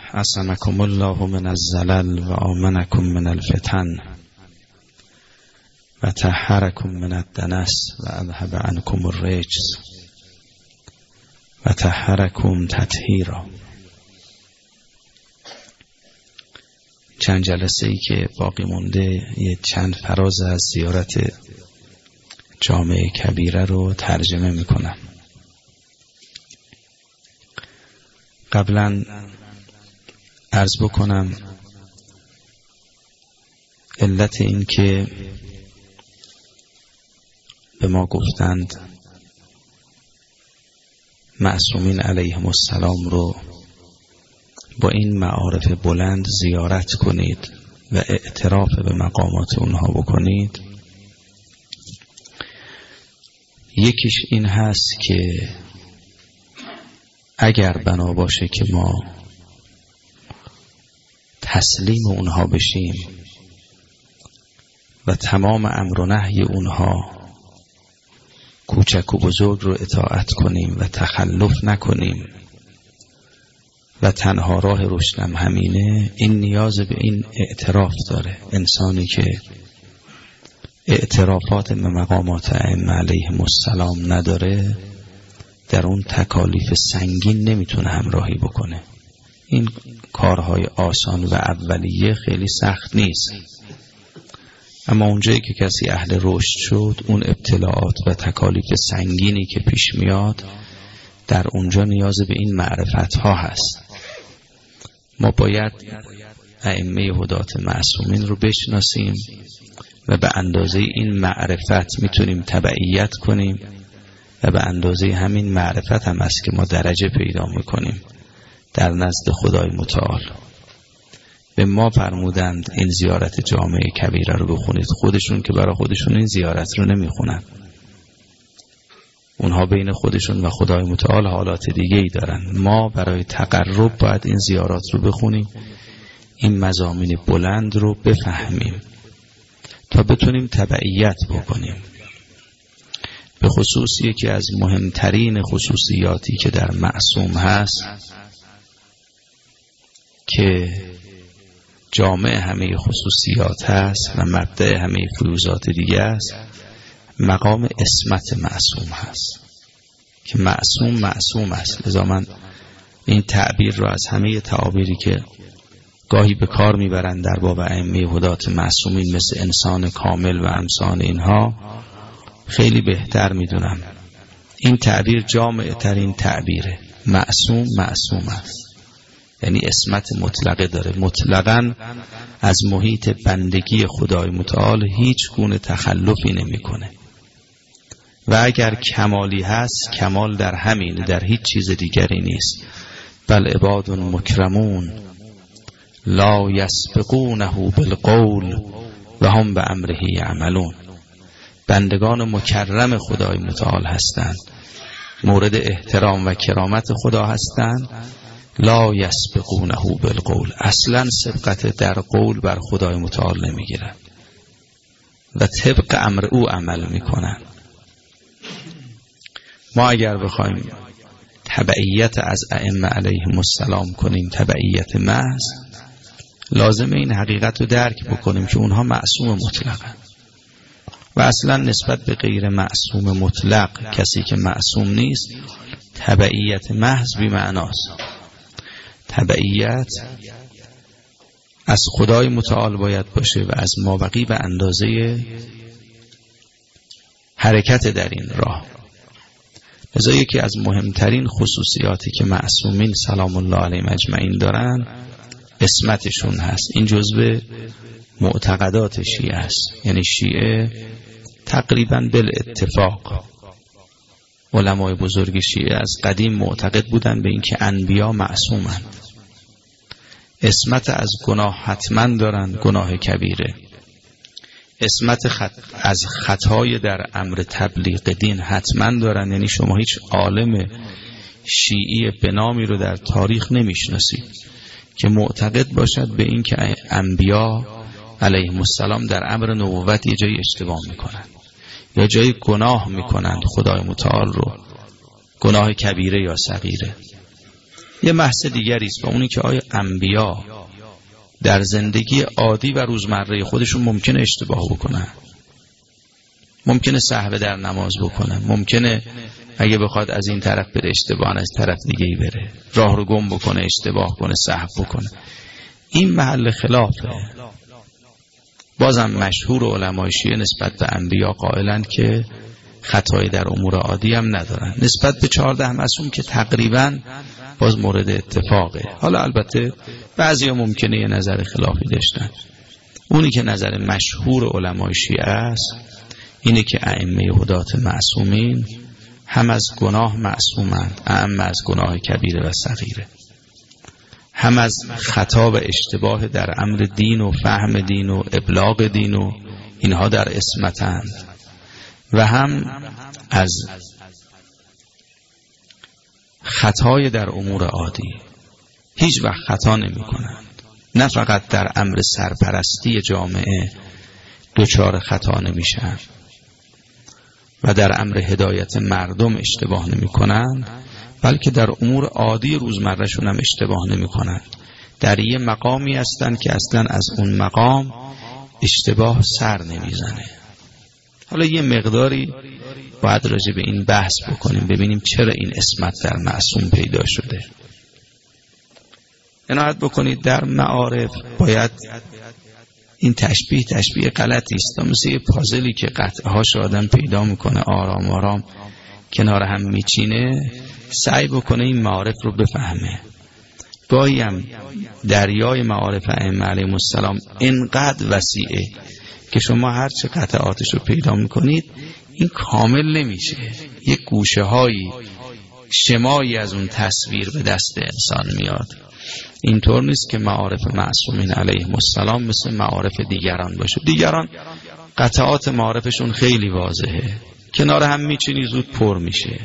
عصمكم الله من الزلل و آمنكم من الفتن و طهركم من الدنس و اذهب عنكم الرجس و طهركم تطهیرا. چند جلسه ای که باقی مونده یه چند فراز از زیارت جامع کبیره رو ترجمه میکنم. قبلا عرض بکنم علت این که به ما گفتند معصومین علیهم السلام رو با این معارف بلند زیارت کنید و اعتراف به مقامات اونها بکنید. یکیش این هست که اگر بنا باشه که ما تسلیم اونها بشیم و تمام امر و نهی اونها کوچک و بزرگ رو اطاعت کنیم و تخلف نکنیم و تنها راه رشدم همینه، این نیاز به این اعتراف داره. انسانی که اعترافات به مقامات ائمه علیهم السلام نداره در اون تکالیف سنگین نمیتونه همراهی بکنه. این کارهای آسان و اولیه خیلی سخت نیست، اما اونجایی که کسی اهل رشد شد اون ابتلاعات و تکالیف سنگینی که پیش میاد در اونجا نیاز به این معرفت ها هست. ما باید ائمه هدات معصومین رو بشناسیم و به اندازه این معرفت میتونیم تبعیت کنیم و به اندازه همین معرفت هم است که ما درجه پیدا میکنیم در نزد خدای متعال. به ما فرمودند این زیارت جامع کبیره رو بخونید، خودشون که برای خودشون این زیارت رو نمیخونن، اونها بین خودشون و خدای متعال حالات دیگه ای دارن. ما برای تقرب باید این زیارات رو بخونیم، این مضامین بلند رو بفهمیم تا بتونیم تبعیت بکنیم. به خصوص یکی از مهمترین خصوصیاتی که در معصوم هست که جامع همه خصوصیات هست و مبدأ همه فیوزات دیگه است، مقام عصمت معصوم هست که معصوم است. لذا من این تعبیر رو از همه تعابیری که گاهی به کار میبرند در باب ائمه هدات معصومین مثل انسان کامل و امثال اینها خیلی بهتر میدونم. این تعبیر جامع ترین تعبیره. معصوم است، یعنی عصمت مطلقه داره، مطلقاً از محیط بندگی خدای متعال هیچ گونه تخلفی نمیکنه و اگر کمالی هست کمال در همین، در هیچ چیز دیگری نیست. بل عباد مکرمون لا یسبقونه بالقول و هم به امره یعملون. بندگان مکرم خدای متعال هستند، مورد احترام و کرامت خدا هستند. لا یسبقونه بالقول، اصلا سبقت در قول بر خدای متعال نمیگیرن و طبق امر او عمل میکنن. ما اگر بخوایم تبعیت از ائمه علیهم السلام کنیم، تبعیت محض، لازم این حقیقت رو درک بکنیم که اونها معصوم مطلقن و اصلا نسبت به غیر معصوم مطلق، کسی که معصوم نیست، تبعیت محض بی معناست. تبعیت از خدای متعال باید باشه و از مابقی به اندازه حرکت در این راه. لذا یکی از مهمترین خصوصیاتی که معصومین سلام الله علیهم اجمعین دارن عصمتشون هست. این جزء معتقدات شیعه است، یعنی شیعه تقریبا بالاتفاق، علمای بزرگ شیعه از قدیم معتقد بودن به اینکه انبیا معصومند، عصمت از گناه حتما دارند، گناه کبیره، عصمت از خطای در امر تبلیغ دین حتما دارند. یعنی شما هیچ عالم شیعی به نامی رو در تاریخ نمیشناسید که معتقد باشد به این که انبیا علیهم السلام در امر نبوت یه جایی اشتباه میکنن یا جایی گناه میکنند خدای متعال رو، گناه کبیره یا صغیره. یه بحث دیگری است و اونی که آیا انبیا در زندگی عادی و روزمره خودشون ممکنه اشتباه بکنن؟ ممکنه سهو در نماز بکنن، ممکنه اگه بخواد از این طرف بره اشتباه از طرف دیگه ای بره، راه رو گم بکنه، اشتباه کنه، سهو بکنه. این محل خلافه. بازم مشهور علمای شیعه نسبت به انبیا قائلند که خطایی در امور عادی هم ندارن. نسبت به 14 معصوم که تقریبا باز مورد اتفاقه. حالا البته بعضیا ممکنه یه نظر خلافی داشتن. اونی که نظر مشهور علمای شیعه است اینه که ائمه هدات معصومین هم از گناه معصومند، اعم از گناه کبیره و صغیره، هم از خطا و اشتباه در امر دین و فهم دین و ابلاغ دین و اینها در عصمتند، و هم از خطای در امور عادی. هیچ وقت خطا نمی کنند. نه فقط در امر سرپرستی جامعه دچار خطا نمیشن و در امر هدایت مردم اشتباه نمی کنند، بلکه در امور عادی روزمرهشون هم اشتباه نمی کنند. در یه مقامی هستند که اصلا از اون مقام اشتباه سر نمیزنه. حالا یه مقداری باید راجع به این بحث بکنیم، ببینیم چرا این عصمت در معصوم پیدا شده. عنایت بکنید در معارف باید این تشبیه غلطی است، مثل یه پازلی که قطعه هاش آدم پیدا میکنه آرام آرام کنار هم میچینه، سعی بکنه این معارف رو بفهمه. گاهی هم دریای معارف ائمه علیهم السلام اینقدر وسیعه که شما هر چه قطعاتش رو پیدا میکنید این کامل نمیشه. یک گوشه هایی شمایی از اون تصویر به دست انسان میاد. اینطور نیست که معارف معصومین علیهم السلام مثل معارف دیگران باشه. دیگران قطعات معارفشون خیلی واضحه، کنار هم میچینی زود پر میشه.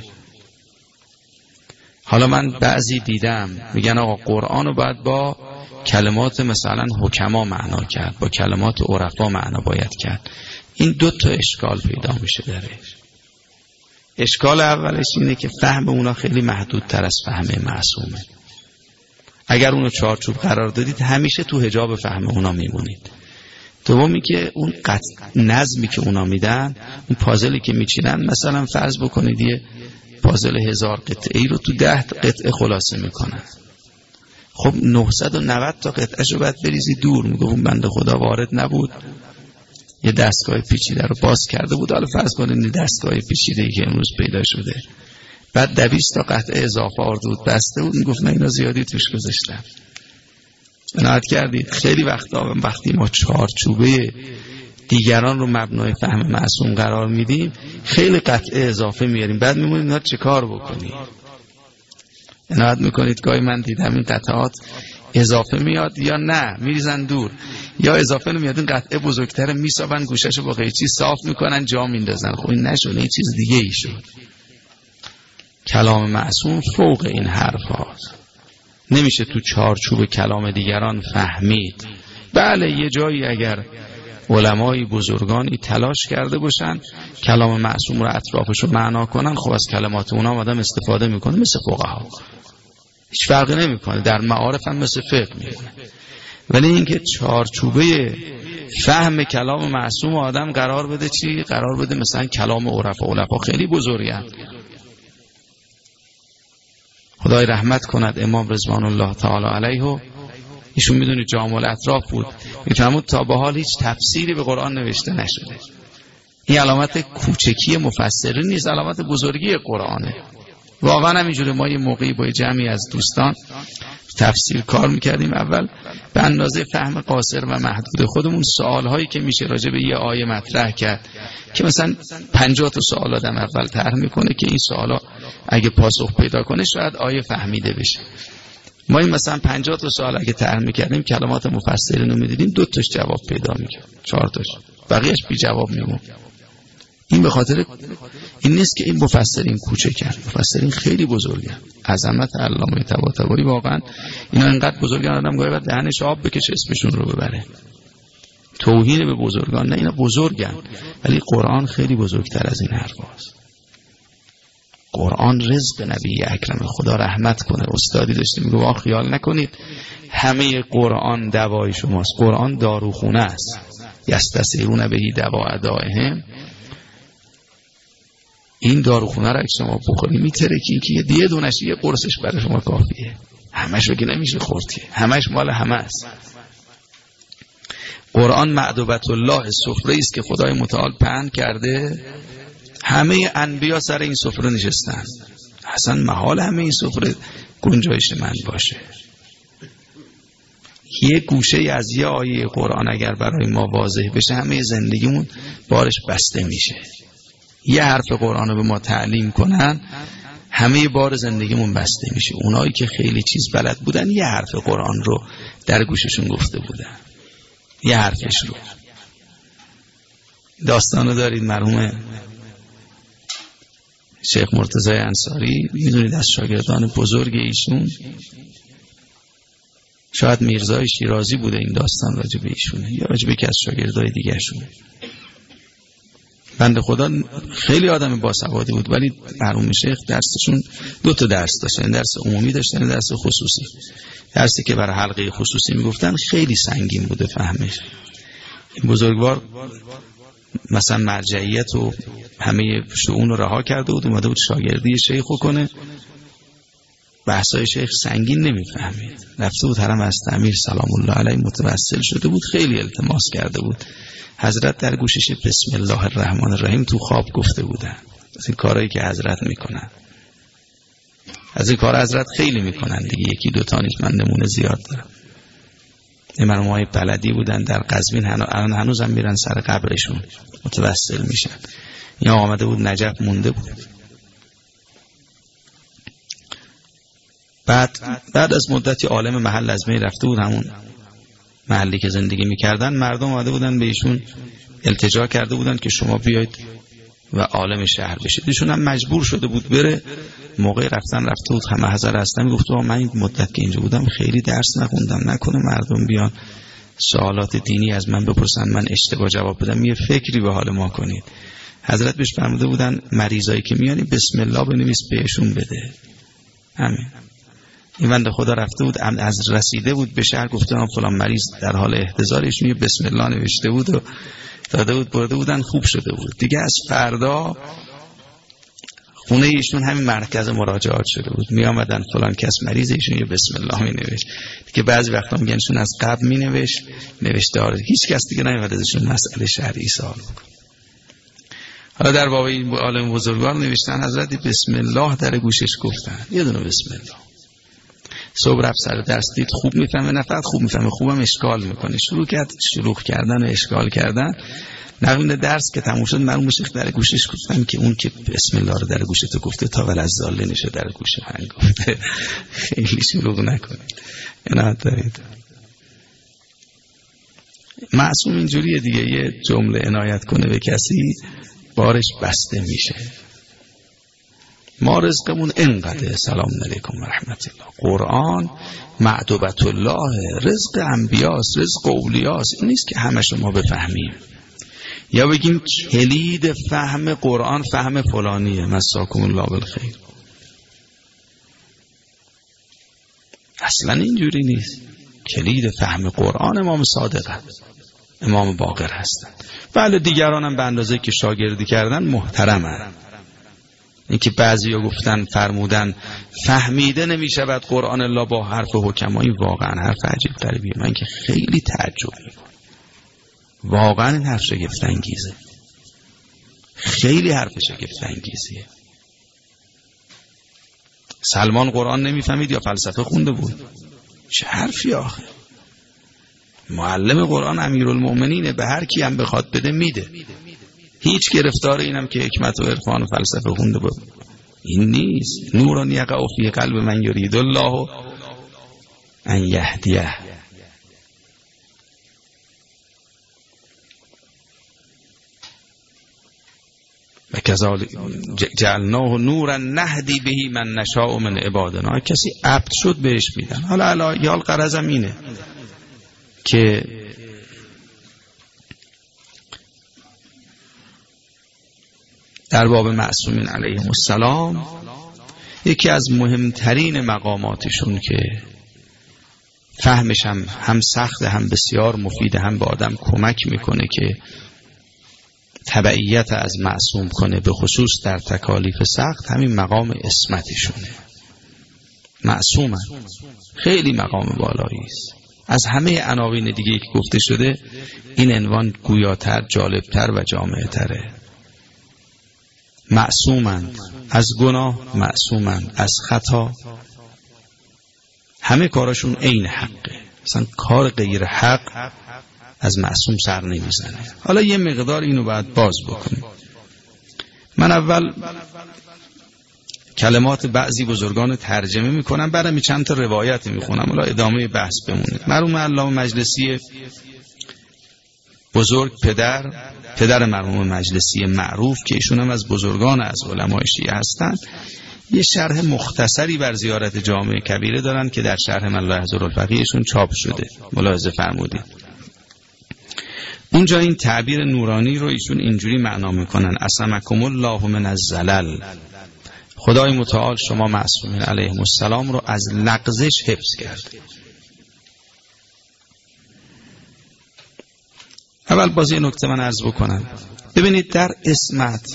حالا من بعضی دیدم میگن آقا قرآن رو باید با کلمات مثلا حکما معنا کرد، با کلمات عرفا معنا باید کرد. این 2 اشکال پیدا میشه درش. اشکال اولش اینه که فهم اونا خیلی محدودتر از فهم معصومه. اگر اونو چارچوب قرار دادید همیشه تو حجاب فهم اونا میمونید. دومی که اون نظمی که اونا میدن، اون پازلی که میچینن، مثلا فرض بکنید یه پازل 1000 قطعه‌ای رو تو 10 قطعه خلاصه میکنن. خب 990 تا قطعه‌شو باید بریزی دور. میگه اون بنده خدا وارد نبود، یه دستگاه پیچیده رو باز کرده بود. حالا فرض کنید دستگاه پیچیده‌ای که امروز پیدا شده، بعد 200 تا قطعه اضافه آورده بود بسته بود، میگفت نه اینا زیادی توش گذاشتم. عنایت کردید خیلی وقتی ما چارچوبه دیگران رو مبنای فهم معصوم قرار میدیم خیلی قطعه اضافه میاریم، بعد میمونیم اینا چه کار بکنیم. عنایت میکنید گاهی من دیدم این قطعات اضافه میاد یا نه میریزن دور، یا اضافه نمیاد این قطعه بزرگتر میسابن گوشهشو با قیچی صاف میکنن جا میندازن. خب این نشد، این چیز دیگه ای شد. کلام معصوم فوق این حرف هاست. نمیشه تو چارچوب کلام دیگران فهمید. بله یه جایی اگر علمای بزرگانی تلاش کرده باشن کلام معصوم رو اطرافش رو معنا کنن، خب از کلمات اونا آدم استفاده میکنه، مثل فقها هیچ فرقی نمیکنه، در معارف هم مثل فقه میکنه. ولی اینکه چارچوبه فهم کلام معصوم آدم قرار بده چی؟ قرار بده مثلا کلام عرفا خیلی بزرگن. خدای رحمت کند امام رضوان الله تعالی علیه، ایشون میدونید جامع الاطراف بود، میفهمود تا به حال هیچ تفسیری به قرآن نوشته نشده. این علامت کوچکی مفسرین نیست، علامت بزرگی قرآنه. واقعا همینجوره. ما یه موقعی با جمعی از دوستان تفسیر کار میکردیم، اول به اندازه فهم قاصر و محدود خودمون سوالهایی که میشه راجع به یه آیه مطرح کرد که مثلا 50 تا سوال آدم اول طرح میکنه که این سوالا اگه پاسخ پیدا کنه شاید آیه فهمیده بشه. ما این مثلا 50 تا سوال اگه طرح میکردیم کلمات مفسرین رو میدیدیم 2 تاش جواب پیدا میکرد، 4 تاش، بقیه‌اش بی جواب میمون. این به خاطر این نیست که این مفسرین کوچکن، مفسرین خیلی بزرگن. عظمت علامه طباطبایی واقعا اینا انقدر بزرگن آدم گاهی بعد دهنش آب بکشه اسمشون رو ببره. توهین به بزرگان نه، اینا بزرگن ولی قرآن خیلی بزرگتر از این حرفاست. قرآن رزق نبی اکرم، خدا رحمت کنه. استادی داشته میگه واقعا خیال نکنید همه قرآن دوای شماست. قرآن داروخونه است. یستسیرون بهی دوا دائهم. این داروخونه را که شما بخوری میترکی که یه دونش یه قرصش برای شما کافیه. همش رو که نمیشه خوردیه، همش مال همه است. قرآن معدوبت الله، سفره است که خدای متعال پهن کرده. همه انبیا سر این سفره نشستن. اصلا محال همه این سفره گنجایش من باشه. یه گوشه از یه آیه قرآن اگر برای ما واضح بشه همه زندگیمون بارش بسته میشه. یه حرف قرآن رو به ما تعلیم کنن همه بار زندگیمون بسته میشه. اونایی که خیلی چیز بلد بودن یه حرف قرآن رو در گوششون گفته بودن، یه حرفش رو. داستانو دارید مرحوم شیخ مرتضی انصاری، میدونید از شاگردان بزرگ ایشون، شاید میرزای شیرازی بوده این داستان راجع به ایشونه یا راجع به یکی از شاگردای دیگه شونه. بنده خدا خیلی آدم باسوادی بود ولی مرحوم شیخ درسشون 2 تا درس داشتن، درس عمومی داشتن، درس خصوصی. درسی که برای حلقه خصوصی میگفتن خیلی سنگین بوده فهمش. این بزرگوار مثلا مرجعیت و همه شؤون رو رها کرده بود، اومده بود شاگردی شیخ رو کنه. بحثای شیخ سنگین نمیفهمید، رفته بود حرم از تعمیر سلام الله علیه متوسل شده بود، خیلی التماس کرده بود. حضرت در گوشش بسم الله الرحمن الرحیم تو خواب گفته بودن. از این کارهایی که حضرت میکنن، از این کار حضرت خیلی میکنن دیگه. 1-2 تا نیست، من نمونه زیاد دارم. امامای بلدی بودن در قزوین، هنوزم میرن سر قبرشون متوسل میشن. یا آمده بود نجف مونده بود. بعد از مدتی عالم محل از می رفته بود، همون محلی که زندگی میکردن. مردم آمده بودن به ایشون التجا کرده بودن که شما بیاید و عالم شهر بشید. ایشون هم مجبور شده بود بره. موقع رفته بود همه حضر هستن، میگفت من این مدت که اینجا بودم خیلی درس نخوندم، نکنه مردم بیان سوالات دینی از من بپرسن من اشتباه جواب بدم، یه فکری به حال ما کنید. حضرت بهش فرموده بودن مریضایی که میانی بسم الله بنویس بهشون بده. همین. این بنده خدا رفته بود، از رسیده بود به شهر، گفته فلان مریض در حال احتضارش، یه بسم الله نوشته بود و داده بود، برده بودن، خوب شده بود. دیگه از فردا خونه ایشون همین مرکز مراجعات شده بود. می آمدن فلان کس مریض، ایشون یه بسم الله می نوشت. دیگه بعضی وقتا میگن ایشون از قبل می نوشت، نوشته داره. هیچ کس دیگه نمیاد ازشون مسئله شرعی سوال بکنه. حالا در باب این عالم بزرگوار نوشتن حضرت بسم الله در گوشش گفتن، یه دونه بسم الله. صبح رفت سر درس، دید خوب میفهمه، نه فقط خوب میفهمه، خوبم اشکال میکنه. شروع کردن و اشکال کردن. نقل درس که تموم شد مرحوم شیخ در گوشش گفتن که اون که بسم الله رو در گوشت گفته تا ولذالینش در گوش من گفته. خیلی شلوغ نکنید. اینا دارید. معصوم اینجوریه دیگه، یه جمله عنایت کنه به کسی بارش بسته میشه. ما رزقمون اینقدر. سلام علیکم و رحمت الله. قرآن معدوبت الله، رزق انبیاست، رزق اولیاست. این نیست که همه شما بفهمیم یا بگیم کلید فهم قرآن فهم فلانیه. مساکم الله بالخیر. اصلا اینجوری نیست. کلید فهم قرآن امام صادق، امام باقر هستن. بله دیگران هم به اندازه که شاگردی کردن محترمن. این که بعضی ها گفتن فرمودن فهمیده نمی شود قرآن الله با حرف حکمایی، واقعا حرف عجیب غریبیه. من که خیلی تعجب میکنم. واقعا این حرف شگفت انگیزه، خیلی حرف شگفت انگیزیه. سلمان قرآن نمیفهمید یا فلسفه خونده بود؟ چه حرفی آخه. معلم قرآن امیرالمؤمنینه، به هر کی هم بخواد بده میده. هیچ گرفتار اینم که حکمت و عرفان و فلسفه خونده بود این نیست. نوران یقع فی قلب من یرید الله ان یهدیه. و کذالک جعلناه نورا نهدی به من نشاء من عبادنا. کسی عبد شد بهش میدن. حالا یال غرضم اینه که در باب معصومین علیهم السلام یکی از مهمترین مقاماتشون که فهمش هم سخت، هم بسیار مفید، هم به آدم کمک میکنه که تبعیت از معصوم کنه، به خصوص در تکالیف سخت، همین مقام عصمتشونه. معصومن، خیلی مقام بالایی است. از همه عناوین دیگه که گفته شده این عنوان گویاتر، جالبتر و جامعتره. معصومند از گناه، معصومند از خطا، همه کارشون عین حقه، مثلا کار غیر حق از معصوم سر نمیزنه. حالا یه مقدار اینو باید باز بکنیم. من اول کلمات بعضی بزرگان ترجمه میکنم، بعدم چند تا روایت میخونم، حالا ادامه بحث بمونه. مرحوم علامه مجلسی بزرگ، پدر مرحوم مجلسی معروف که ایشون هم از بزرگان از علمای شیعه هستن، یه شرح مختصری بر زیارت جامع کبیره دارن که در شرح من لا یحضر الفقیهشون چاپ شده، ملاحظه فرمودید. اونجا این تعبیر نورانی رو ایشون اینجوری معنا میکنن: عصمکم الله من الزلل، خدای متعال شما معصومین علیهم السلام رو از لغزش حفظ کرد. اول بازی نکته من عرض بکنم. ببینید در عصمت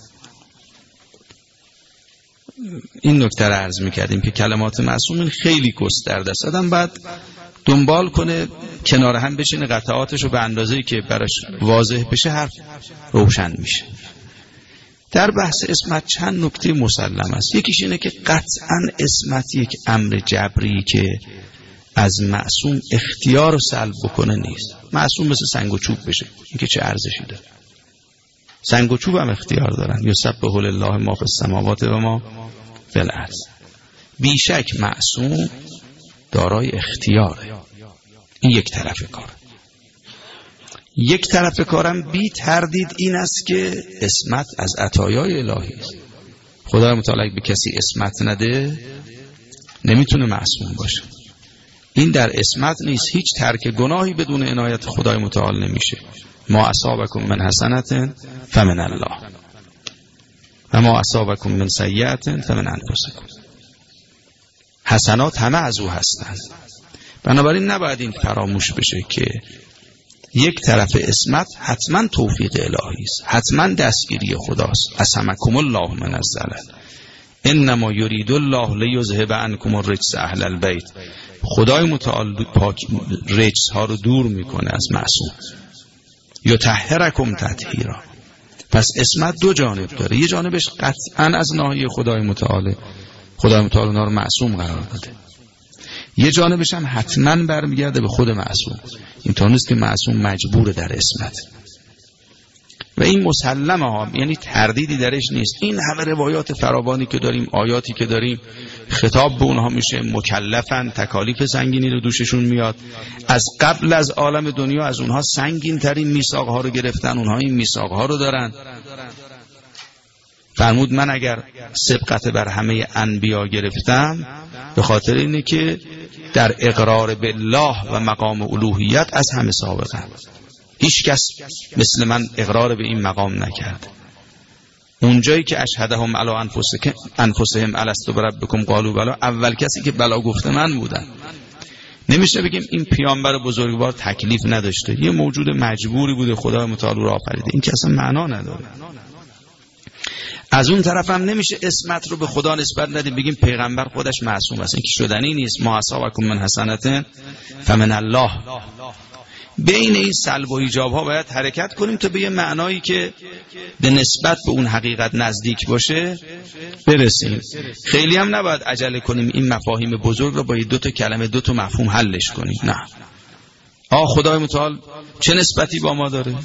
این نکته رو عرض میکردیم که کلمات معصومین خیلی گسترده است. آدم بعد دنبال کنه، کنار هم بشینه، قطعاتش رو به اندازه‌ای که براش واضح بشه حرف روشن میشه. در بحث عصمت چند نکته مسلم است. یکیش اینه که قطعاً عصمت یک امر جبری که از معصوم اختیار رو سلب بکنه نیست. معصوم مثل سنگ و چوب بشه، این که چه ارزشی داره. سنگ و چوب هم اختیار دارن. یسبح لله ما فی السماوات و ما فی الارض. بیشک معصوم دارای اختیاره. این یک طرف کار. یک طرف کارم بی تردید این است که عصمت از عطایای الهی است. خدای متعال به کسی عصمت نده نمیتونه معصوم باشه. این در عصمت نیست. هیچ ترک گناهی بدون عنایت خدای متعال نمیشه. ما اصابکم من حسنة فمن الله و ما اصابکم من سیئة فمن انفسکم. حسنات همه از او هستند. بنابراین نباید این فراموش بشه که یک طرف عصمت حتما توفیق الهی است، حتما دستگیری خداست. عصمکم الله من الزلل انما یرید الله لیذهب عنکم الرجس اهل البیت. خدای متعال پاک رجس ها رو دور میکنه از معصوم. یطهرکم تطهیرا. پس عصمت دو جانب داره. یه جانبش قطعا از ناحیه خدای متعال، خدای متعال اونا رو معصوم قرار داده. یه جانبش هم حتما برمیگرده به خود معصوم. این تا نیست که معصوم مجبور در عصمت و این مسلمه ها، یعنی تردیدی درش نیست. این همه روایات فراوانی که داریم، آیاتی که داریم، خطاب به اونها میشه مکلفن، تکالیف سنگینی رو دوششون میاد. از قبل از عالم دنیا از اونها سنگین ترین میثاق ها رو گرفتن، اونها این میثاق ها رو دارن. فرمود من اگر سبقت بر همه انبیا گرفتم به خاطر اینه که در اقرار بالله و مقام الوهیت از همه سابقم. هیچ کس مثل من اقرار به این مقام نکرد. اونجایی که اشهدهم علی انفسهم الست بربکم قالوا بلی، اول کسی که بلا گفته من بودم. نمیشه بگیم این پیامبر بزرگوار تکلیف نداشته، یه موجود مجبوری بوده، خدای متعال رو آفریده. این که اصلا معنا نداره. از اون طرف هم نمیشه عصمت رو به خدا نسبت ندیم بگیم پیغمبر خودش معصوم است. این که شدنی نیست. ما اصابکم من حسنة فمن الله. بین این سلب و ایجاب ها باید حرکت کنیم تا به یه معنایی که به نسبت به اون حقیقت نزدیک باشه برسیم. خیلی هم نباید عجله کنیم این مفاهیم بزرگ رو با دو تا کلمه، دو تا مفهوم حلش کنیم. نه. خدای متعال چه نسبتی با ما داره؟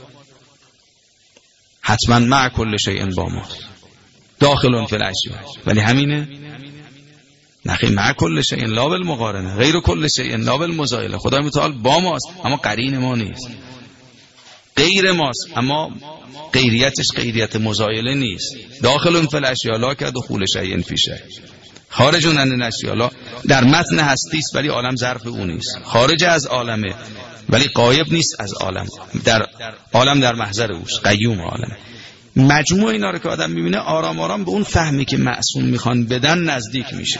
حتما مع کل شیء با ما، داخل فی الاشیاء. ولی همینه؟ نخی مع کل شیء لا بالمقارنه، غیر کل شیء لا بالمزایله. خدای متعال با ماست اما قرین ما نیست، غیر ماست اما غیریتش غیریت مزایله نیست. داخل فی الاشیاء لا کدخول شیء فی شیء، خارج عن الاشیاء لا. در متن هستی است ولی عالم ظرف او نیست. خارج از عالمه ولی غایب نیست از عالم. در عالم در محضر اوست، قیوم عالم. مجموع اینا رو که آدم میبینه آرام آرام به اون فهمی که معصوم میخوان بدن نزدیک میشه.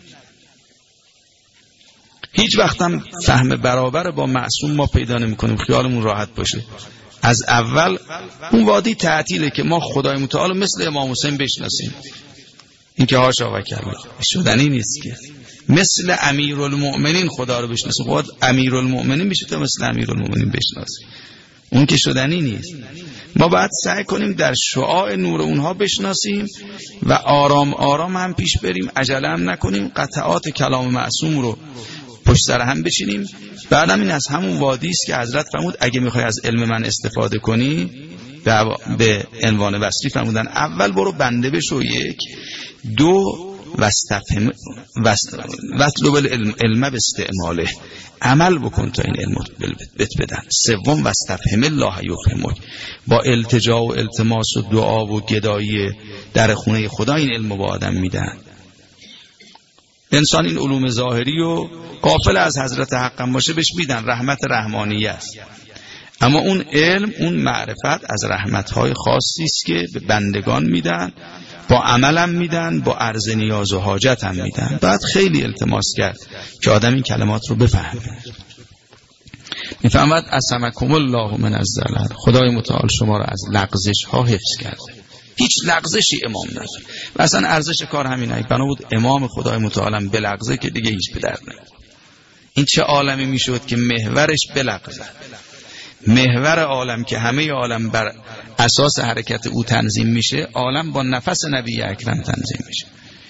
هیچ وقت هم فهم برابر با معصوم ما پیدا نمیکنیم، خیالمون راحت باشه. از اول اون وادی تعطیله که ما خدای متعال مثل امام حسین بشناسیم. این که هاشا و کلا شدنی نیست که مثل امیرالمؤمنین خدا رو بشناسیم. خود امیرالمؤمنین بشه تا مثل امیرالمؤمنین بشناسیم، اون که شدنی نیست. ما باید سعی کنیم در شعاع نور اونها بشناسیم و آرام آرام هم پیش بریم، عجله هم نکنیم، قطعات کلام معصوم رو پشت سر هم بچینیم. بعدم این از همون وادی است که حضرت فرمود اگه میخوای از علم من استفاده کنی، به عنوان وصلی فرمودن اول برو بنده بشو، یک، دو واستفهم واطلب العلم باستعماله، عمل بکن تا این علم بهت بدن. سوم واستفهم الله یفهمک، با التجا و التماس و دعا و گدایی در خونه خدا این علم با آدم میدن. انسان این علوم ظاهری و غافل از حضرت حقم باشه بهش میدن، رحمت رحمانیه است. اما اون علم، اون معرفت از رحمت‌های خاصی است که به بندگان میدن، با عملم میدن، با عرض نیاز و حاجت هم میدن. بعد خیلی التماس کرد که آدم این کلمات رو بفهمه. میفهمد عصمکم الله من الزلل، خدای متعال شما رو از لغزش ها حفظ کرده. هیچ لغزشی امام نداره و اصلا ارزش کار همینه. بنا بود امام خدای متعالم بلغزه که دیگه هیچ به درد نمیخوره. این چه عالمی میشد که محورش بلغزه؟ محور عالم که همه عالم بر اساس حرکت او تنظیم میشه، عالم با نفس نبی اکرم تنظیم میشه.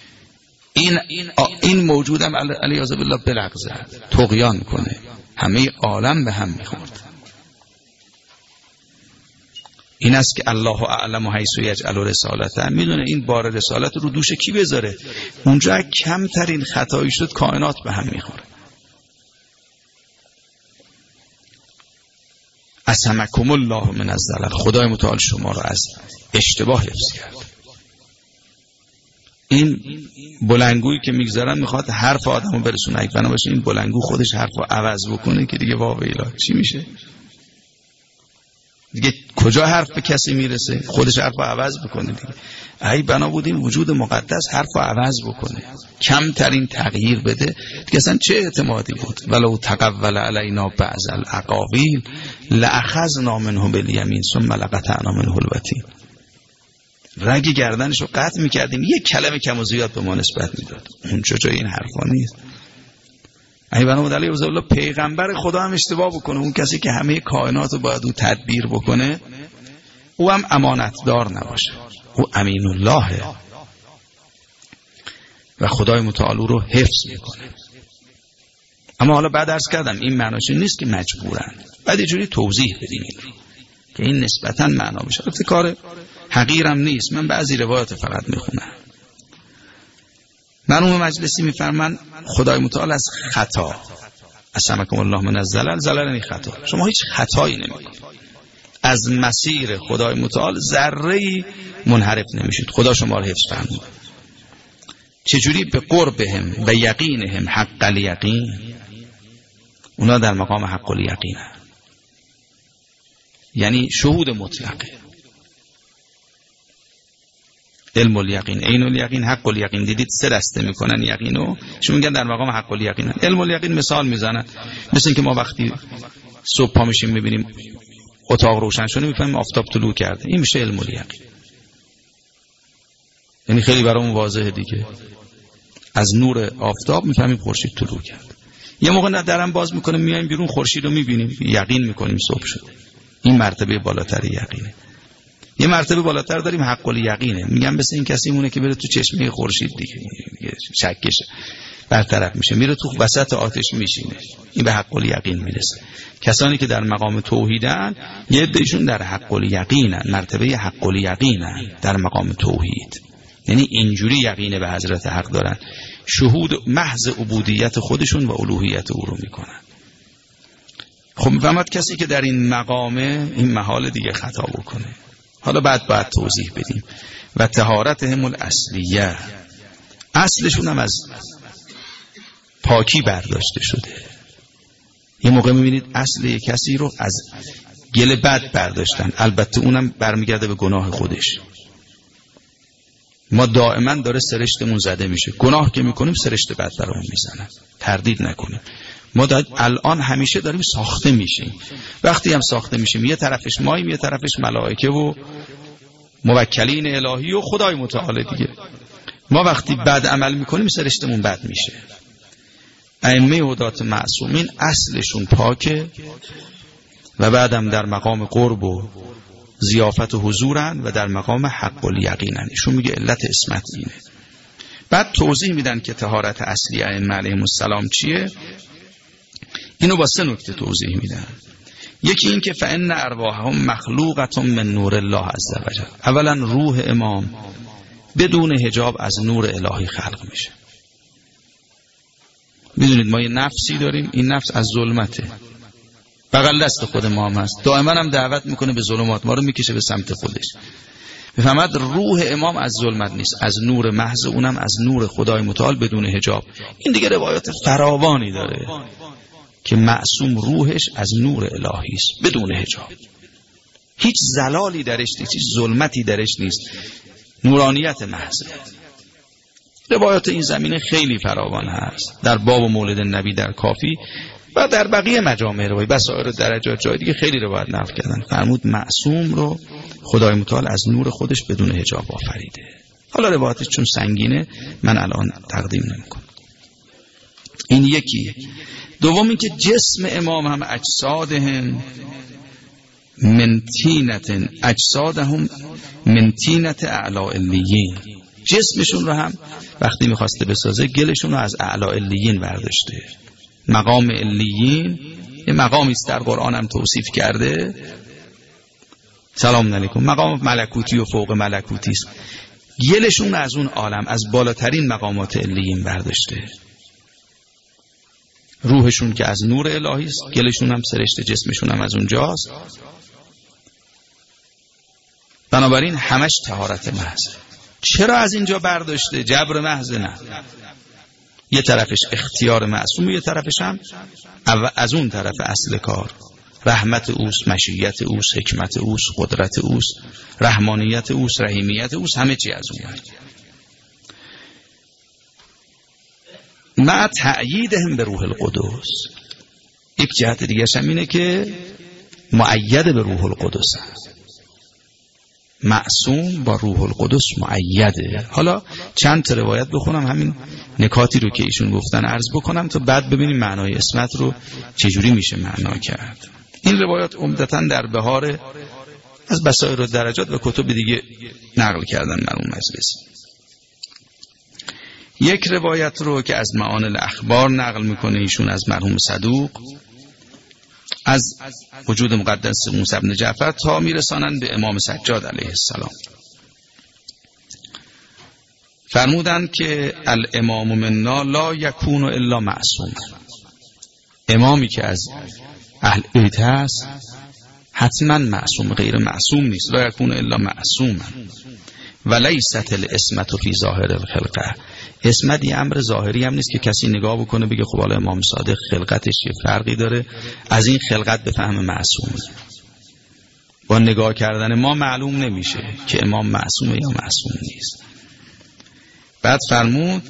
این موجودم علیاذ بالله بلغزه، طغیان کنه، همه عالم به هم میخورد. این است که الله اعلم حیث یجعل رسالته، میدونه این بار رسالت رو دوش کی بذاره. اونجا کمترین خطایی شد کائنات به هم میخوره. عصمکم الله من الزلل، خدای متعال شما رو از اشتباه حفظ کرد. این بلنگویی که میگذارن میخواد حرف آدمو برسونه، اگه بنابراین این بلنگو خودش حرفو عوض بکنه که دیگه واویلا چی میشه؟ دیگه کجا حرف به کسی میرسه؟ خودش حرفو عوض بکنه دیگه. ای بنا بود این وجود مقدس حرفو عوض بکنه، کمترین تغییر بده دیگه. اصلا چه اعتمادی بود؟ ولو تقول علینا بعض الاقاویل لاخذنا منه بالیمین ثم لقطعنا منه الوتین. رگ گردنشو قطع میکردیم، یک کلمه کم و زیاد به ما نسبت میداد. اون جای این حرفا نیست. ای بنا بود علیه الله پیغمبر خدا هم اشتباه بکنه، اون کسی که همه کائنات رو باید او تدبیر بکنه، او هم امانتدار نباشه. او امین الله و خدای متعال رو حفظ میکنه. اما حالا بعد عرض کردم این معناش نیست که مجبورن، بعد یه جوری توضیح بدیم این رو که این نسبتاً معنا بشه. البته کار حقیرم نیست، من بعضی روایات فقط میخونم. مرحوم مجلسی میفرمان خدای متعال از خطا، عصمکم الله من الزلل، زلل یعنی خطا، شما هیچ خطایی نمیکنید، از مسیر خدای متعال ذره‌ای منحرف نمیشید. خدا شما رو حفظ فرمود. چجوری؟ به قربهم و یقینهم حق الیقین، اونا در مقام حق الیقین، یعنی شهود مطلقه. علم الیقین، عین الیقین، حق الیقین. دیدید سه دسته میکنن یقینو، چون میگن در مقام حق الیقین. علم الیقین مثال میزنن، مثل اینکه ما وقتی صبح پا میشیم میبینیم اتاق روشن شده، میفهمیم آفتاب طلوع کرده، این میشه علم الیقین. یعنی خیلی برامون واضحه دیگه، از نور آفتاب میفهمیم خورشید طلوع کرد. یه موقع درم باز میکنه میایم بیرون خورشید رو میبینیم، یقین میکنیم صبح شده. این مرتبه بالاتر یقینه. یه مرتبه بالاتر داریم حق الیقینه، میگم مثل این کسی مونه که بره تو چشمه خورشید دیگه شکش برطرف میشه، میره تو وسط آتش میشینه، این به حق الیقین میرسه. کسانی که در مقام توحیدن، یه عدهشون در حق الیقینن، مرتبه حق الیقینن در مقام توحید، یعنی اینجوری یقین به حضرت حق دارن، شهود محض عبودیت خودشون و الوهیت او رو میکنن. خب میفهمد کسی که در این مقامه، این محال دیگه خطا بکنه. حالا بعد توضیح بدیم. و طهارتهم الاصلیه، اصلشون هم از پاکی برداشته شده. یه موقع میبینید اصل یک کسی رو از گل بد برداشتن، البته اونم برمیگرده به گناه خودش. ما دائما داره سرشتمون زده میشه، گناه که میکنیم سرشت بد برامون میزنن، تردید نکنیم. ما الان همیشه داریم ساخته میشیم. وقتی هم ساخته میشیم یه طرفش ماییم، یه طرفش ملائکه و موکلین الهی و خدای متعال دیگه. ما وقتی بد عمل میکنیم سرشتمون بد میشه. ائمه هدات معصومین اصلشون پاکه و بعدم در مقام قرب و ضیافت و حضورن و در مقام حق الیقینن. ایشون میگه علت اسمت اینه. بعد توضیح میدن که طهارت اصلی ائمه علیهم السلام چیه. اینو با 3 نکته توضیح میدن. یکی این که فإن ارواحهم مخلوقة من نور الله عز وجل. اولا روح امام بدون حجاب از نور الهی خلق میشه. میدونید ما یه نفسی داریم، این نفس از ظلمته، بغل دست خود ما هم هست، دائما هم دعوت میکنه به ظلمات، ما رو میکشه به سمت خودش. بفهمد روح امام از ظلمت نیست، از نور محض، اونم از نور خدای متعال بدون حجاب. این دیگه روایات فراوانی داره که معصوم روحش از نور الهی است بدون حجاب، هیچ زلالی درش نیست، هیچ ظلمتی درش نیست، نورانیت محض. روایات این زمینه خیلی فراوان هست در باب مولد نبی در کافی و در بقیه مجامع روایی، بسائر درجات جای دیگه خیلی روایت نقل کردن. فرمود معصوم رو خدای متعال از نور خودش بدون حجاب آفریده. حالا روایتش چون سنگینه من الان تقدیم نمی‌کنم. این یکی. دوم این که جسم امام هم اجسادهم من طینة اجسادهم من طینة اعلی علیین، جسمشون رو هم وقتی میخواسته بسازه گلشون رو از اعلی علیین برداشته. مقام علیین یه مقامی است در قرآن هم توصیف کرده. سلام علیکم. مقام ملکوتی و فوق ملکوتی است. گلشون از اون عالم، از بالاترین مقامات علیین برداشته. روحشون که از نور الهی است، گلشون هم سرشت جسمشون هم از اونجاست. بنابراین همش طهارت محض. چرا از اینجا برداشته؟ جبر محض نه. یه طرفش اختیار معصوم، یه طرفش هم از اون طرف اصل کار، رحمت اوست، مشیت اوست، حکمت اوست، قدرت اوست، رحمانیت اوست، رحیمیت اوست، همه چی از اون. مع تأییدهم به روح القدس. یک جهت دیگه هم اینه که مؤید به روح القدس هست. معصوم با روح القدس مؤیده. حالا چند تا روایت بخونم، همین نکاتی رو که ایشون گفتن عرض بکنم تا بعد ببینیم معنای اسمت رو چجوری میشه معنا کرد. این روایات عمدتاً در بهار از بسائر درجات و کتب دیگه نقل کردن در اون مجلس. یک روایت رو که از معانی الاخبار نقل میکنه ایشون از مرحوم صدوق از وجود مقدس موسی بن جعفر تا میرسانند به امام سجاد علیه السلام. فرمودند که الامام منا لا یکون الا معصوم. امامی که از اهل بیت هست حتما معصوم، غیر معصوم نیست. لا یکون الا معصوما و لیست الاسمت فی ظاهر الخلقه. اسمت یه امر ظاهری هم نیست که کسی نگاه بکنه بگه خب حالا امام صادق خلقتش یه فرقی داره، از این خلقت به فهم معصومه. با نگاه کردن ما معلوم نمیشه که امام معصومه یا معصوم نیست. بعد فرمود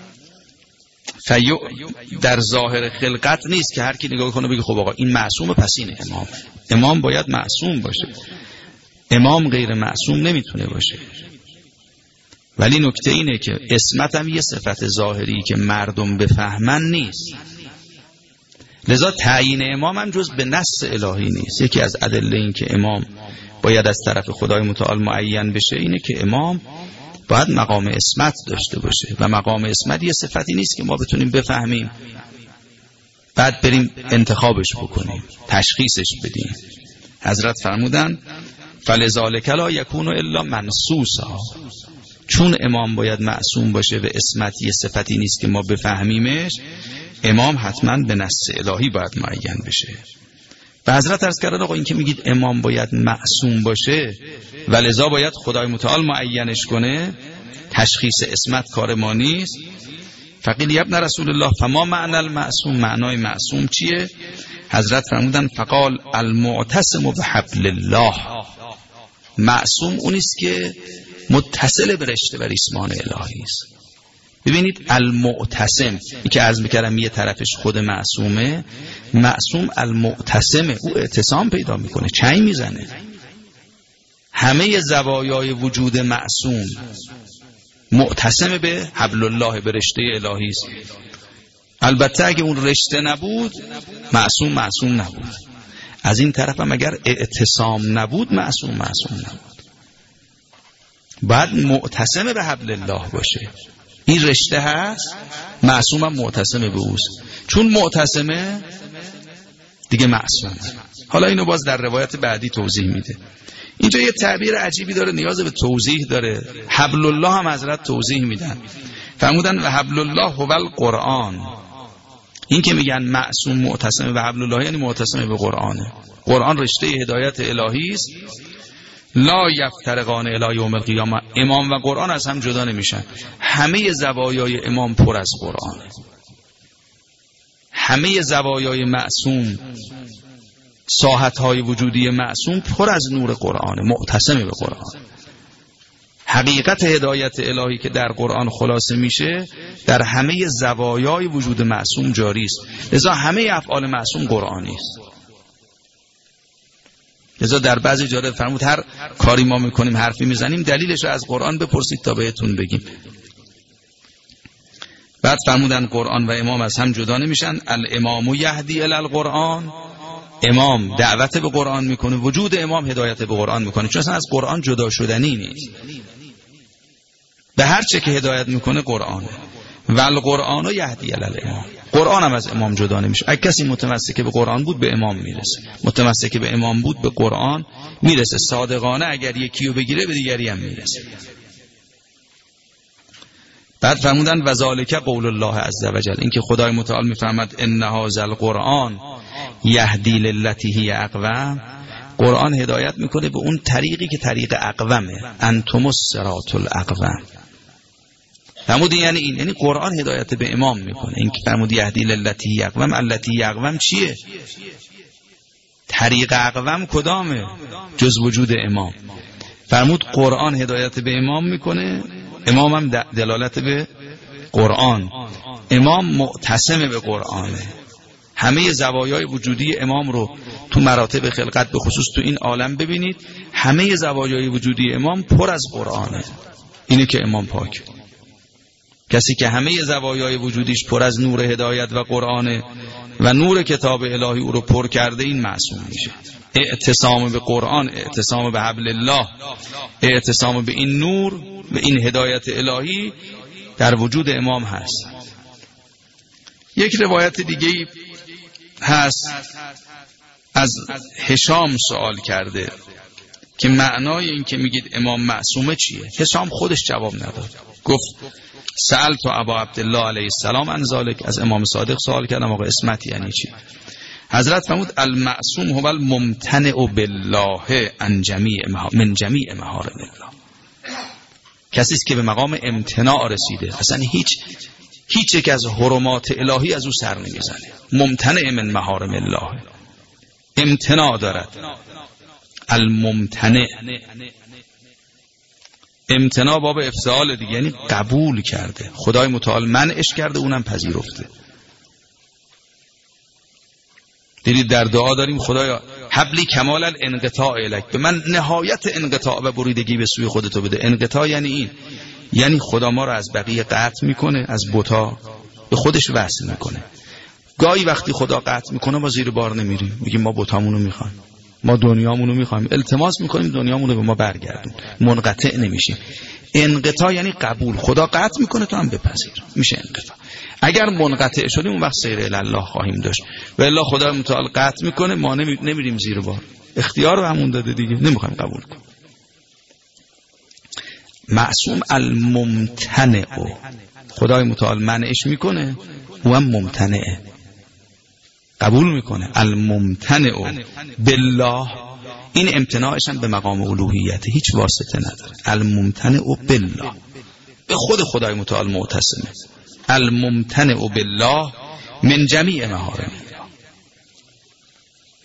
در ظاهر خلقت نیست که هر کی نگاه کنه بگه خب آقا این معصومه پس اینه امام. امام باید معصوم باشه، امام غیر معصوم نمیتونه باشه. ولی نکته اینه که اسمت هم یه صفت ظاهری که مردم بفهمن نیست، لذا تعیین امام هم جز به نص الهی نیست. یکی از ادله این که امام باید از طرف خدای متعال معین بشه اینه که امام باید مقام اسمت داشته باشه و مقام اسمت یه صفتی نیست که ما بتونیم بفهمیم بعد بریم انتخابش بکنیم، تشخیصش بدیم. حضرت فرمودن فلذالک لا یکون الا منصوصا. چون امام باید معصوم باشه و اسمت یه صفتی نیست که ما بفهمیمش، امام حتما به نص الهی باید معین بشه. و حضرت عرض کردن آقا این که میگید امام باید معصوم باشه و لذا باید خدای متعال معینش کنه، تشخیص اسمت کار ما نیست. فقیل ابن رسول الله فما معنی المعصوم، معنای معصوم چیه؟ حضرت فرمودن فقال المعتصم بحبل الله، معصوم اونیست که متصل به رشته و ریسمان الهی است. ببینید المعتصم، این که عرض میکردم یه طرفش خود معصومه، معصوم المعتصمه، او اعتصام پیدا میکنه، چنگ میزنه. همه زوایای وجود معصوم معتصم به حبل الله، به رشته الهی است. البته اگه اون رشته نبود معصوم نبود. از این طرف هم اگر اعتصام نبود معصوم نبود. باید معتصم به حبل الله باشه. این رشته هست، معصوم هم معتصم به اوست. چون معتصمه دیگه معصومه. حالا اینو باز در روایت بعدی توضیح میده. اینجا یه تعبیر عجیبی داره، نیاز به توضیح داره. حبل الله هم حضرت توضیح میدن، فرمودن و حبل الله هو القرآن. این که میگن معصوم معتصم به حبل الله یعنی معتصم به قرآنه. قرآن رشته هدایت الهی است، لا یفترقان الی یوم القیامه. امام و قرآن از هم جدا نمیشن. همه زوایای امام پر از قرآنه، همه زوایای معصوم، ساحت‌های وجودی معصوم پر از نور قرآنه، معتصم به قرآن. حقیقت هدایت الهی که در قرآن خلاصه میشه در همه زوایای وجود معصوم جاری است. لذا همه افعال معصوم قرآنی است. لذا در بعضی جاده فرمود هر کاری ما میکنیم، حرفی میزنیم، دلیلش رو از قرآن بپرسید تا بهتون بگیم. بعد فرمودن قرآن و امام از هم جدا نمیشن. الامام یهدی الی القرآن، امام دعوت به قرآن میکنه، وجود امام هدایت به قرآن میکنه، چون اصلا از قرآن جدا شدنی نیست. به هر چه که هدایت میکنه قرآنه. و القرآن یهدی الی الامام، قرآن هم از امام جدا نمیشه. اگه کسی متمسک به قرآن بود به امام میرسه، متمسک به امام بود به قرآن میرسه. صادقانه اگر یکی رو بگیره به دیگری هم میرسه. بعد فرمودن و ذالک قول الله عز وجل، این که خدای متعال میفرماد ان هذا القرآن یهدی للتی هی اقوم، قرآن هدایت میکنه به اون طریقی که طریق اقومه. انتم الصراط الاقوم. فرمود یعنی قرآن هدایت به امام میکنه. این که فرمود یهدی للتی هی اقوم، التی هی اقوم چیه؟ طریق اقوم کدامه؟ جز وجود امام. فرمود قرآن هدایت به امام میکنه، امام هم دلالت به قرآن. امام معتصم به قرآنه. همه زوایای وجودی امام رو تو مراتب خلقت به خصوص تو این عالم ببینید، همه زوایای وجودی امام پر از قرآنه. اینه که امام پاک. کسی که همه زوایای وجودیش پر از نور هدایت و قرآنه و نور کتاب الهی او رو پر کرده، این معصوم میشه. اعتصام به قرآن، اعتصام به حبل الله، اعتصام به این نور، به این هدایت الهی در وجود امام هست. یک روایت دیگه هست، از هشام سوال کرده که معنای این که میگید امام معصومه چیه؟ هشام خودش جواب نداد. گفت سألت ابا عبدالله علیه السلام عن ذلک، از امام صادق سوال کردم آقا اسمت یعنی چی؟ حضرت فرمود المعصوم هو الممتنع بالله من جمیع محارم الله. کسی است که به مقام امتناع رسیده، اصلا هیچ یک از حرمات الهی از او سر نمیزنه. ممتنع من محارم الله، امتناع دارد. الممتنع، امتناع باب افتعال دیگه، یعنی قبول کرده. خدای متعال منعش کرده، اونم پذیرفته. دیدید در دعا داریم خدایا حبلی کمال الانقطاع الک، به من نهایت انقطاع و بریدگی به سوی خودتو بده. انقطاع یعنی این، یعنی خدا ما رو از بقیه قطع میکنه، از بتا به خودش وصل میکنه. گاهی وقتی خدا قطع میکنه ما زیر بار نمیریم، میگیم ما بتامونو میخوایم، ما دنیامونو میخوایم، التماس میکنیم دنیامونو به ما برگردون، منقطع نمیشیم. انقطاع یعنی قبول. خدا قطع میکنه تو هم بپذیر، میشه انقطاع. اگر منقطع شدیم اون وقت سیر الی الله خواهیم داشت، و الا خدا متعال قطع میکنه ما نمیریم زیر بار. اختیار رو همون داده دیگه، نمیخوایم قبول کنیم. معصوم الممتنع، خدای متعال منعش میکنه، او هم ممتنعه، قبول میکنه. الممتنع بالله، این امتناعش هم به مقام الوهیت، هیچ واسطه نداره. الممتنع بالله، به خود خدای متعال معتصمه. الممتنع بالله من جمیع محارم الله.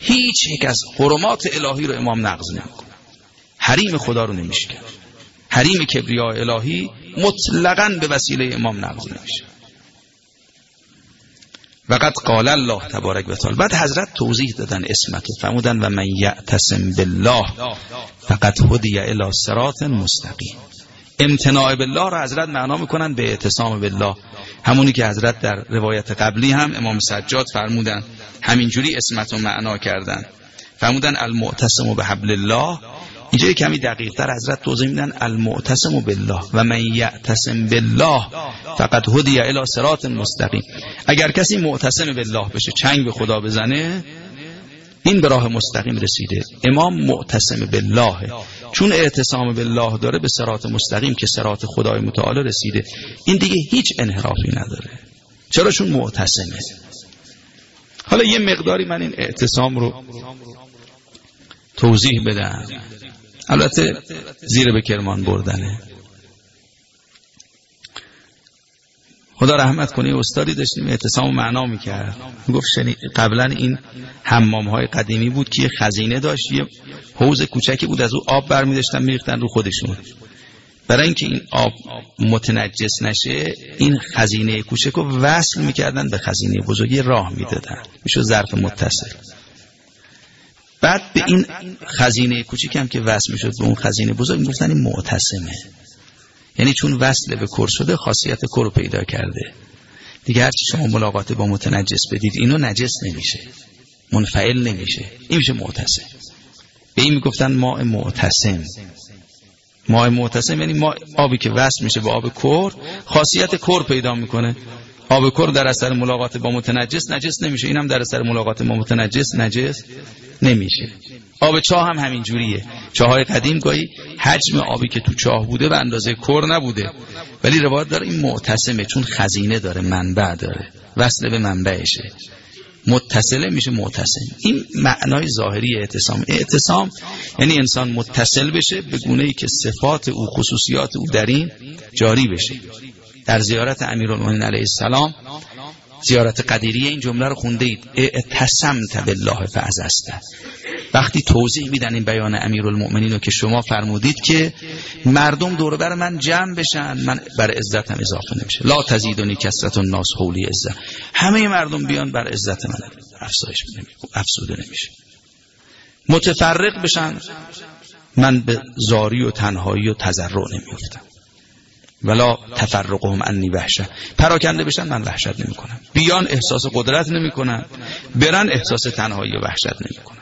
هیچ یک از حرمات الهی رو امام نقض نمیکنه. حریم خدا رو نمیشکنه. حریم کبریا الهی مطلقاً به وسیله امام نقض نمیشه. وقد قال الله تبارک و تعالی. بعد حضرت توضیح دادن اسمت و فرمودن و من یعتصم بالله فقد هدی الی صراط مستقیم. امتناع بالله را حضرت معنا میکنن به اعتصام بالله، همونی که حضرت در روایت قبلی هم امام سجاد فرمودن همینجوری اسمت و معنا کردن، فرمودن المعتصم بحبل الله. اینجا کمی دقیق‌تر حضرت توضیح میدن المعتصم بالله و من یعتصم بالله فقد هدی الی صراط مستقیم. اگر کسی معتصم بالله بشه، چنگ به خدا بزنه، این به راه مستقیم رسیده. امام معتصم بالله چون اعتصام بالله داره به صراط مستقیم که صراط خدای متعال رسیده. این دیگه هیچ انحرافی نداره. چرا؟ چون معتصمه. حالا یه مقداری من این اعتصام رو توضیح بدم، البته زیر به کرمان بردنه. خدا رحمت کنه استادی داشتیم اعتصام معنا میکرد، میگفت قبلا این حمام های قدیمی بود که یه خزینه داشت، یه حوض کوچکی بود، از او آب برمی‌داشتن میریختن رو خودشون. برای اینکه این آب متنجس نشه این خزینه کوچک رو وصل میکردن به خزینه بزرگی، راه میدادن، میشه ظرف متصل. بعد به این خزینه کوچیک هم که وصل میشد به اون خزینه بزرگ میگفتن این معتصمه، یعنی چون وصل به کر شده خاصیت کر رو پیدا کرده دیگه. هرچی شما ملاقات با متنجس بدید اینو نجس نمیشه، منفعل نمیشه، این میشه معتصم. به این میگفتن ماء معتصم. ماء معتصم یعنی ما آبی که وصل میشه به آب کر خاصیت کر پیدا میکنه. آب کر در اثر ملاقات با متنجس نجس نمیشه، اینم در اثر ملاقات با متنجس نجس نمیشه. آب چاه هم همین جوریه. چاهای قدیم گاهی حجم آبی که تو چاه بوده به اندازه کر نبوده، ولی روایت داره این معتصمه چون خزینه داره، منبع داره، وصل به منبعشه، متصله میشه معتصم. این معنای ظاهری اعتصام. اعتصام یعنی انسان متصل بشه به گونه‌ای که صفات او، خصوصیات او در این جاری بشه. در زیارت امیرالمومنین علیه السلام، زیارت قدیریه، این جمله رو خونده اید، اعتصمت بالله فعززت. وقتی توضیح میدن این بیان امیرالمومنین رو که شما فرمودید که مردم دور بر من جمع بشن، من بر عزتم اضافه نمیشه. لا تزیدنی کثرت الناس حولی عزت. همه مردم بیان بر عزت من افزوده نمیشه. متفرق بشن، من به زاری و تنهایی و تضرع نمیافتم. ولا تفرقهم عنی وحشه. پراکنده بشن من وحشت نمی کنم. بیان احساس قدرت نمی کنم، برن احساس تنهایی و وحشت نمی کنم.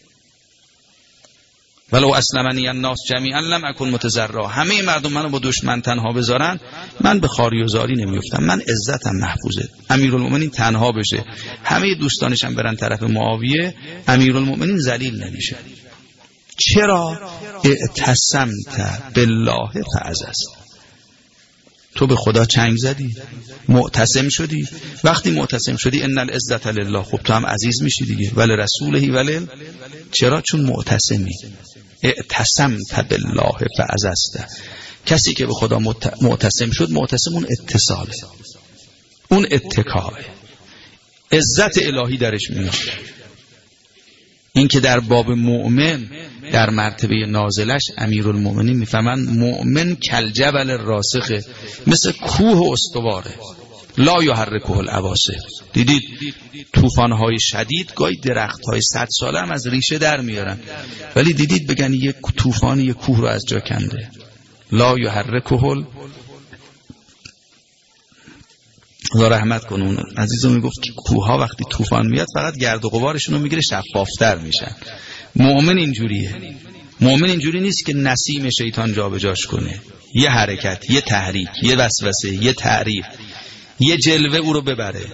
ولو اسلمنی الناس جمیعا لم اکن متضرعا. همه مردم منو با دشمن تنها بذارن من به خاری و زاری نمیافتم، من عزتم محفوظه. امیرالمومنین تنها بشه، همه دوستانش هم برن طرف معاویه، امیرالمومنین ذلیل نمیشه. چرا؟ اعتصمت بالله فعززت. تو به خدا چنگ زدی، معتصم شدی. وقتی معتصم شدی ان العزت لله، خب تو هم عزیز میشی دیگه. ولی رسوله ولی چرا؟ چون معتصمی. اعتصمت بالله فعززت. کسی که به خدا معتصم شد، معتصم اون اتصاله، اون اتکاه، عزت الهی درش میاد. این که در باب مؤمن در مرتبه نازلش امیرالمومنین میفهمن مؤمن کالجبل الراسخه، مثل کوه استواره، لا یحرکه العواصف. دیدید طوفان‌های شدید گاهی درخت‌های 100 ساله هم از ریشه در میارن، ولی دیدید بگن یک طوفان یک کوه رو از جا کنده. لا یحرکه خدا رحمت کنه. اون عزیزم میگفت که کوها وقتی طوفان میاد فقط گرد و غبارشون رو میگیره، شفافتر میشن. مؤمن اینجوریه. مؤمن اینجوری نیست که نسیم شیطان جابجاش کنه، یه حرکت، یه تحریک، یه وسوسه، یه تعریف، یه جلوه او رو ببره.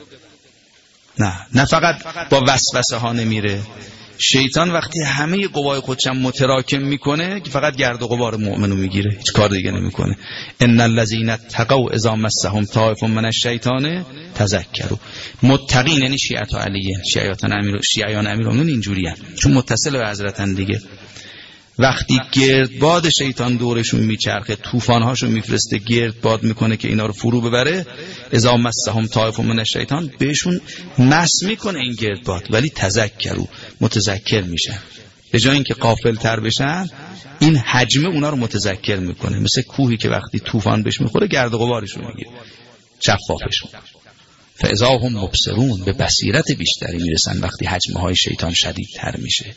نه فقط با وسوسه ها نمیره. شیطان وقتی همه قوای خودشم متراکم میکنه که فقط گرد و غبار مؤمنو میگیره، هیچ کار دیگه نمیکنه. ان الذين اتقوا اذا مسهم طائف من الشیطان تذکروا. متقین یعنی شیعت علیه، شیعیان امیرالمومنین اینجوریه، چون متصل به حضرتن دیگه. وقتی گردباد شیطان دورشون میچرخه، طوفان‌هاشو میفرسته، گردباد میکنه که اینا رو فرو ببره، اذا مسهم طائف من الشیطان، بهشون مس میکنه این گردباد، ولی تذکروا، متذکر میشن. به جای اینکه غافل تر بشن، این حجم اونا رو متذکر میکنه. مثل کوهی که وقتی طوفان بهش میخوره گرد و غبارش رو میگیره، شفافش میکنه. فاذا هم مبصرون، به بصیرت بیشتری میرسن وقتی حجمه های شیطان شدیدتر میشه.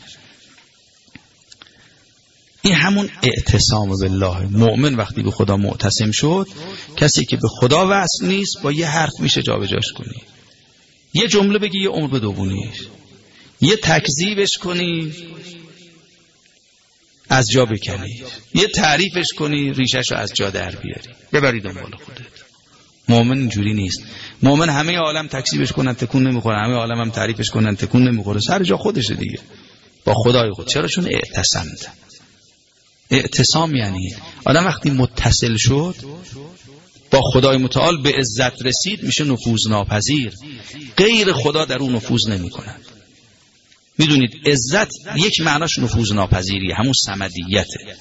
این همون اعتصام بالله. مؤمن وقتی به خدا معتصم شد، کسی که به خدا وصل نیست با یه حرف میشه جابجاش کنی، یه جمله بگی یه عمر به دوبونیش، یه تکذیبش کنی از جا بکنی، یه تعریفش کنی ریشش رو از جا در بیاری، ببری دنبال خودت. مؤمن اینجوری نیست. مؤمن همه عالم تکذیبش کنن تکون نمیخوره، همه عالم هم تعریفش کنن تکون نمیخوره، سر جا خودشه دیگه با خدای خود. چرا؟ چون اعتصمت. اعتصام یعنی آدم وقتی متصل شد با خدای متعال، به عزت رسید، میشه نفوذ ناپذیر. غیر خدا در اون نفوذ نمیکنه. میدونید عزت یک معناش نفوذ ناپذیریه، همون صمدیته.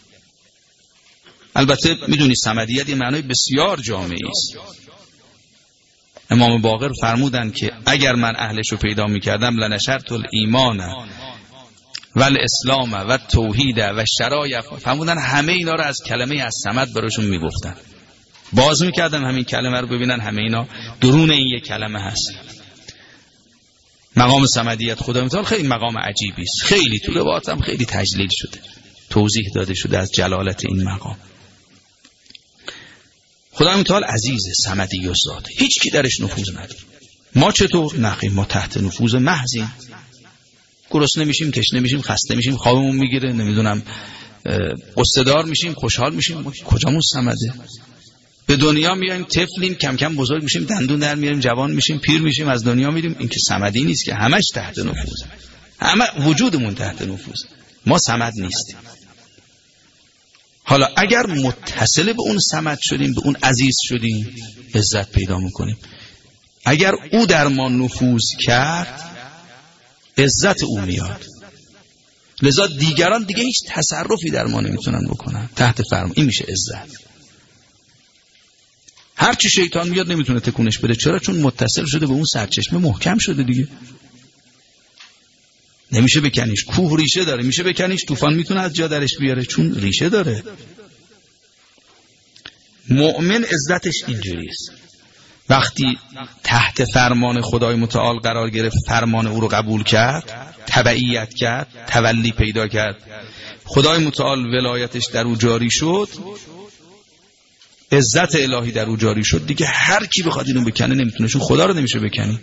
البته میدونید صمدیت یه معنای بسیار جامعی است. امام باقر فرمودن که اگر من اهلش رو پیدا میکردم لنشرت الایمان و الاسلام و توحید و شرایع، فرمودن همه اینا رو از کلمه از صمد براشون میگفتن، باز میکردم همین کلمه رو ببینن همه اینا درون این یک کلمه هست. مقام صمدیت خدا متعال خیلی مقام عجیبی است، خیلی تو روایات هم خیلی تجلیل شده، توضیح داده شده از جلالت این مقام. خدا متعال عزیزه، صمدی و ذات، هیچ کی درش نفوذ نداره. ما چطور؟ نخیر، ما تحت نفوذ محضیم. گرسنه میشیم، تشنه میشیم، خسته میشیم، خوابمون میگیره، نمیدونم قصه دار میشیم، خوشحال میشیم، کجامون صمده؟ به دنیا میایم، طفلیم، کم کم بزرگ میشیم، دندون در میاریم، جوان میشیم، پیر میشیم، از دنیا میریم. این که صمدی نیست که، همش تحت نفوذ، همه وجودمون تحت نفوذ. ما صمد نیستیم. حالا اگر متصل به اون صمد شدیم، به اون عزیز شدیم، عزت پیدا میکنیم. اگر او در ما نفوذ کرد، عزت او میاد. لذا دیگران دیگه هیچ تصرفی در ما نمیتونن بکنن، تحت فرمان. این میشه عزت. هرچی شیطان میاد نمیتونه تکونش بده. چرا؟ چون متصل شده به اون سرچشمه، محکم شده دیگه، نمیشه بکنیش. کوه ریشه داره، میشه بکنیش، طوفان میتونه از جا درش بیاره چون ریشه داره. مؤمن عزتش اینجوری است، وقتی تحت فرمان خدای متعال قرار گرفت، فرمان او رو قبول کرد، تبعیت کرد، تولی پیدا کرد، خدای متعال ولایتش در او جاری شد، عزت الهی در او جاری شد، دیگه هر کی بخواد اینو بکنه نمیتونه، چون خدا رو نمیشه بکنی.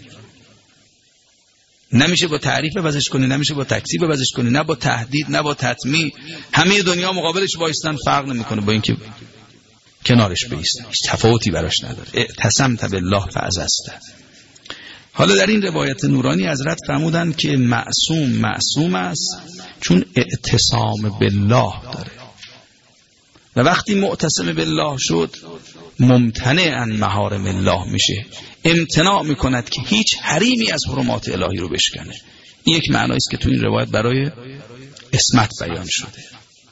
نمیشه با تعریف بازش کنی، نمیشه با تکذیب بازش کنی، نه با تهدید، نه با تطمیع. همه دنیا مقابلش وایستن، فرق نمیکنه با اینکه کنارش بایستن، هیچ تفاوتی براش نداره. اعتصمت بالله فعززته. حالا در این روایت نورانی حضرت فرمودن که معصوم است چون اعتصام بالله داره، و وقتی معتصم بالله شد ممتنع عن محارم الله میشه، امتناع میکند که هیچ حریمی از حرمات الهی رو بشکنه. این یک معنایی است که تو این روایت برای عصمت بیان شده.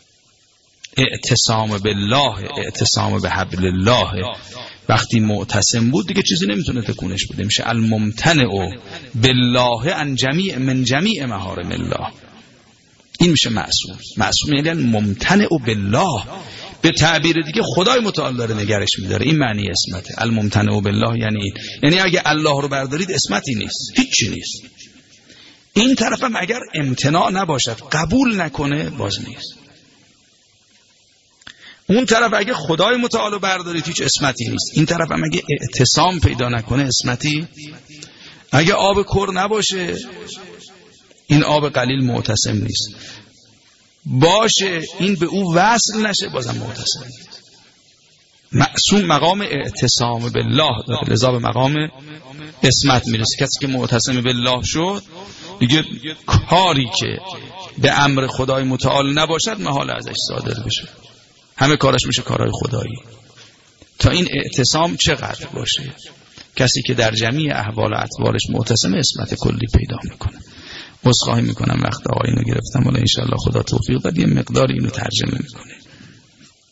اعتصام بالله، اعتصام به حبل الله، وقتی معتصم بود دیگه چیزی نمیتونه تکونش بده، میشه الممتنع بالله عن جمیع من جمیع محارم الله. این میشه معصوم. معصوم یعنی ممتنع بالله، به تعبیر دیگه خدای متعال داره نگرش میداره. این معنی عصمته. الممتنع بالله یعنی اگه الله رو بردارید عصمتی نیست، هیچی نیست. این طرف هم اگر امتناع نباشد، قبول نکنه، باز نیست. اون طرف اگه خدای متعال رو بردارید هیچ عصمتی نیست. این طرف هم اگه اعتصام پیدا نکنه عصمتی. اگه آب کر نباشه، این آب قلیل معتصم نیست. باشه این به او وصل نشه، بازم معتصم نیست. معصوم مقام اعتصام بالله داره، لذا به مقام عصمت میرسه. کسی که معتصم بالله شد دیگه کاری که به امر خدای متعال نباشد محال ازش صادر بشه، همه کارش میشه کارهای خدایی. تا این اعتصام چقدر باشه، کسی که در جمیع احوال و اطوارش معتصم، عصمت کلی پیدا میکنه. عذرخواهی میکنم وقت آقایون رو گرفتم، ولی انشالله خدا توفیق داد یه مقدار اینو ترجمه میکنه.